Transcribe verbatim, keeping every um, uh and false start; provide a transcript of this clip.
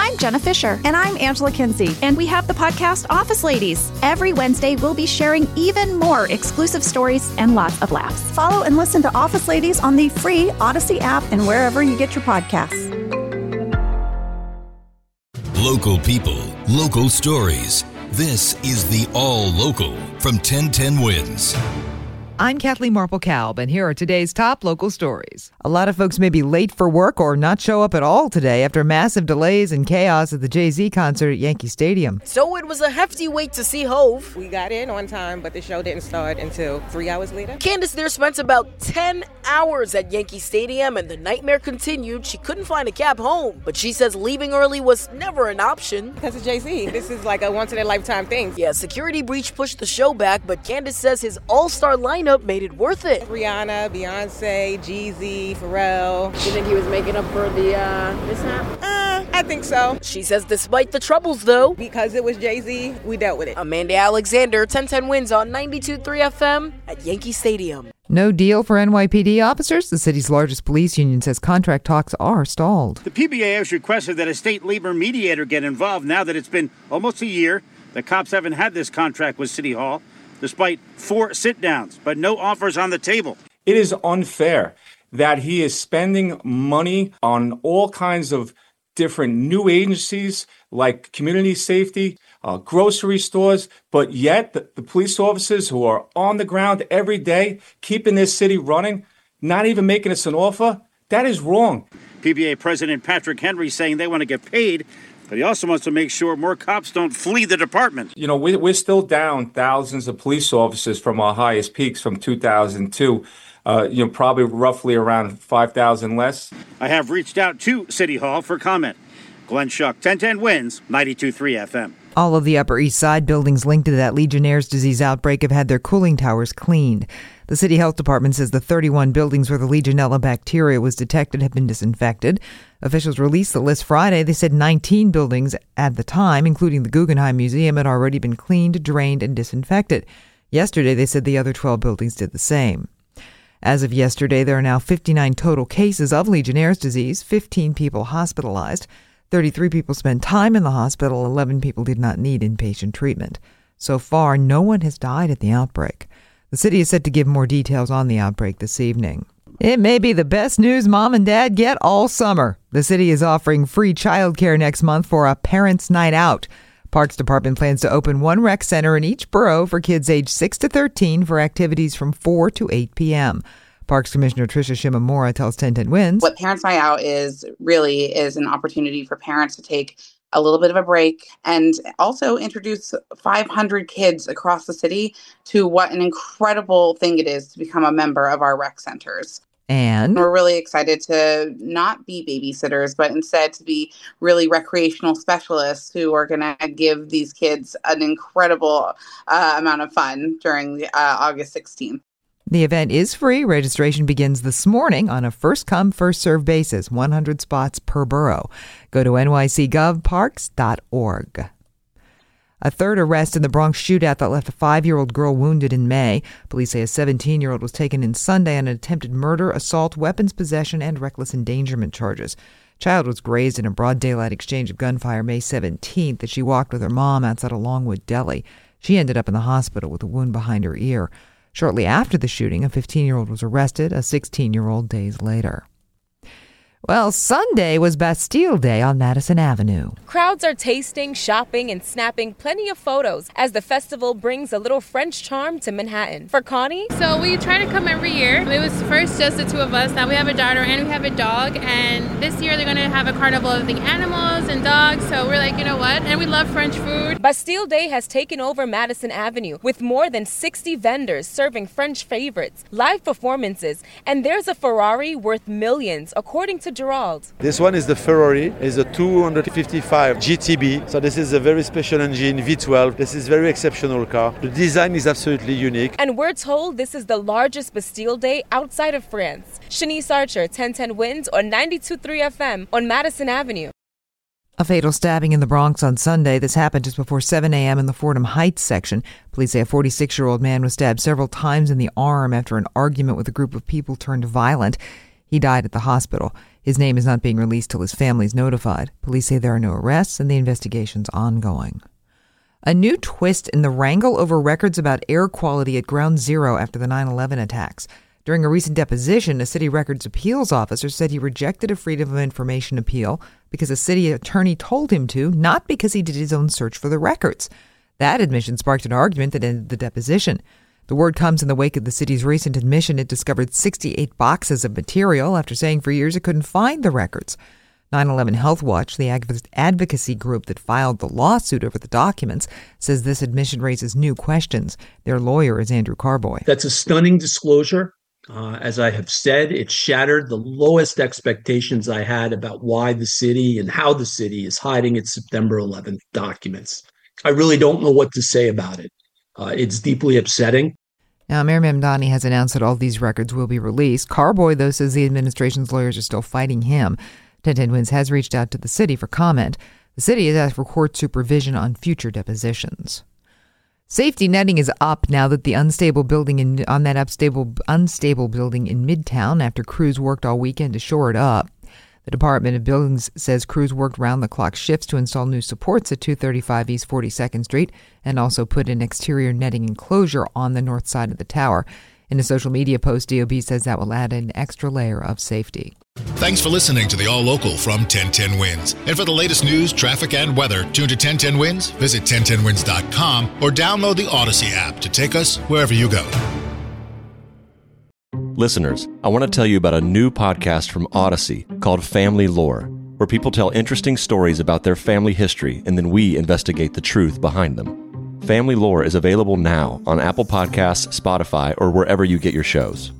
I'm Jenna Fisher. And I'm Angela Kinsey. And we have the podcast Office Ladies. Every Wednesday, we'll be sharing even more exclusive stories and lots of laughs. Follow and listen to Office Ladies on the free Odyssey app and wherever you get your podcasts. Local people, local stories. This is the All Local from ten ten Wins. I'm Kathleen Marple-Kalb, and here are today's top local stories. A lot of folks may be late for work or not show up at all today after massive delays and chaos at the Jay-Z concert at Yankee Stadium. So it was a hefty wait to see Hove. We got in on time, but the show didn't start until three hours later. Candace there spent about ten hours at Yankee Stadium, and the nightmare continued. She couldn't find a cab home, but she says leaving early was never an option. Because of Jay-Z. This is like a once-in-a-lifetime thing. Yeah, security breach pushed the show back, but Candace says his all-star lineup made it worth it. Rihanna, Beyonce, Jeezy, Pharrell. Do you think he was making up for the uh, mishap? Uh, I think so. She says despite the troubles, though, because it was Jay-Z, we dealt with it. Amanda Alexander, ten ten Wins on ninety-two point three F M at Yankee Stadium. No deal for N Y P D officers. The city's largest police union says contract talks are stalled. The P B A has requested that a state labor mediator get involved now that it's been almost a year. The cops haven't had this contract with City Hall, despite four sit-downs, but no offers on the table. It is unfair that he is spending money on all kinds of different new agencies like community safety, uh, grocery stores, but yet the, the police officers who are on the ground every day, keeping this city running, not even making us an offer, that is wrong. P B A President Patrick Henry saying they want to get paid, but he also wants to make sure more cops don't flee the department. You know, we, we're still down thousands of police officers from our highest peaks from two thousand two. Uh, you know, probably roughly around five thousand less. I have reached out to City Hall for comment. Glenn Schuck, ten ten Wins, ninety-two point three F M. All of the Upper East Side buildings linked to that Legionnaire's disease outbreak have had their cooling towers cleaned. The city health department says the thirty-one buildings where the Legionella bacteria was detected have been disinfected. Officials released the list Friday. They said nineteen buildings at the time, including the Guggenheim Museum, had already been cleaned, drained, and disinfected. Yesterday, they said the other twelve buildings did the same. As of yesterday, there are now fifty-nine total cases of Legionnaire's disease, fifteen people hospitalized. thirty-three people spent time in the hospital, eleven people did not need inpatient treatment. So far, no one has died at the outbreak. The city is set to give more details on the outbreak this evening. It may be the best news mom and dad get all summer. The city is offering free childcare next month for a parents' night out. Parks Department plans to open one rec center in each borough for kids aged six to thirteen for activities from four to eight p.m. Parks Commissioner Tricia Shimamura tells ten ten Wins. What Parents Night Out is really is an opportunity for parents to take a little bit of a break and also introduce five hundred kids across the city to what an incredible thing it is to become a member of our rec centers. And we're really excited to not be babysitters, but instead to be really recreational specialists who are going to give these kids an incredible uh, amount of fun during uh, August sixteenth. The event is free. Registration begins this morning on a first-come, first-served basis, one hundred spots per borough. Go to N Y C gov parks dot org. A third arrest in the Bronx shootout that left a five-year-old girl wounded in May. Police say a seventeen-year-old was taken in Sunday on an attempted murder, assault, weapons possession, and reckless endangerment charges. Child was grazed in a broad daylight exchange of gunfire May seventeenth as she walked with her mom outside a Longwood deli. She ended up in the hospital with a wound behind her ear. Shortly after the shooting, a fifteen-year-old was arrested, a sixteen-year-old days later. Well, Sunday was Bastille Day on Madison Avenue. Crowds are tasting, shopping, and snapping plenty of photos as the festival brings a little French charm to Manhattan. For Connie? So we try to come every year. It was first just the two of us. Now we have a daughter and we have a dog. And this year they're going to have a carnival of the animals and dogs. So we're like, you know what? And we love French food. Bastille Day has taken over Madison Avenue with more than sixty vendors serving French favorites, live performances, and there's a Ferrari worth millions, according to Gerald. This one is the Ferrari. It's a two fifty-five G T B. So this is a very special engine, V twelve. This is a very exceptional car. The design is absolutely unique. And we're told this is the largest Bastille Day outside of France. Shanice Archer, ten ten Wins on ninety-two point three F M on Madison Avenue. A fatal stabbing in the Bronx on Sunday. This happened just before seven a.m. in the Fordham Heights section. Police say a forty-six-year-old man was stabbed several times in the arm after an argument with a group of people turned violent. He died at the hospital. His name is not being released till his family is notified. Police say there are no arrests and the investigation's ongoing. A new twist in the wrangle over records about air quality at Ground Zero after the nine eleven attacks. During a recent deposition, a city records appeals officer said he rejected a Freedom of Information appeal because a city attorney told him to, not because he did his own search for the records. That admission sparked an argument that ended the deposition. The word comes in the wake of the city's recent admission it discovered sixty-eight boxes of material after saying for years it couldn't find the records. nine eleven Health Watch, the advocacy group that filed the lawsuit over the documents, says this admission raises new questions. Their lawyer is Andrew Carboy. That's a stunning disclosure. Uh, as I have said, it shattered the lowest expectations I had about why the city and how the city is hiding its September eleventh documents. I really don't know what to say about it. Uh, it's deeply upsetting. Now, Mayor Mamdani has announced that all these records will be released. Carboy, though, says the administration's lawyers are still fighting him. ten ten Wins has reached out to the city for comment. The city has asked for court supervision on future depositions. Safety netting is up now that the unstable building in on that unstable unstable building in Midtown after crews worked all weekend to shore it up. The Department of Buildings says crews worked round-the-clock shifts to install new supports at two thirty-five East forty-second Street and also put an exterior netting enclosure on the north side of the tower. In a social media post, D O B says that will add an extra layer of safety. Thanks for listening to the All Local from ten ten Wins. And for the latest news, traffic, and weather, tune to ten ten Wins, visit ten ten wins dot com, or download the Odyssey app to take us wherever you go. Listeners, I want to tell you about a new podcast from Odyssey called Family Lore, where people tell interesting stories about their family history and then we investigate the truth behind them. Family Lore is available now on Apple Podcasts, Spotify, or wherever you get your shows.